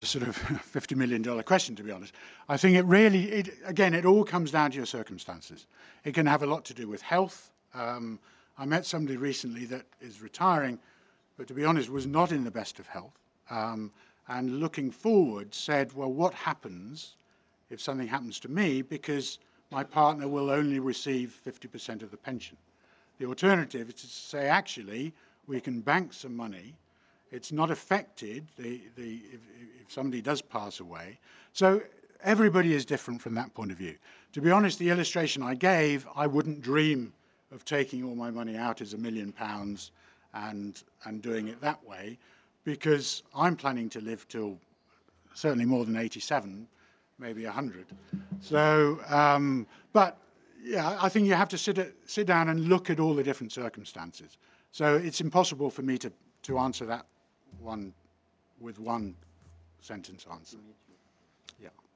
a sort of $50 million question, to be honest. I think it really, again, it all comes down to your circumstances. It can have a lot to do with health. I met somebody recently that is retiring, but to be honest, was not in the best of health. And looking forward said, well, what happens if something happens to me, because my partner will only receive 50% of the pension? The alternative is to say, actually, we can bank some money. It's not affected if somebody does pass away. So everybody is different from that point of view. To be honest, the illustration I gave, I wouldn't dream of taking all my money out as £1 million and doing it that way, because I'm planning to live till certainly more than 87, maybe 100. So, but yeah, I think you have to sit down and look at all the different circumstances. So it's impossible for me to answer that one with one sentence answer. Yeah.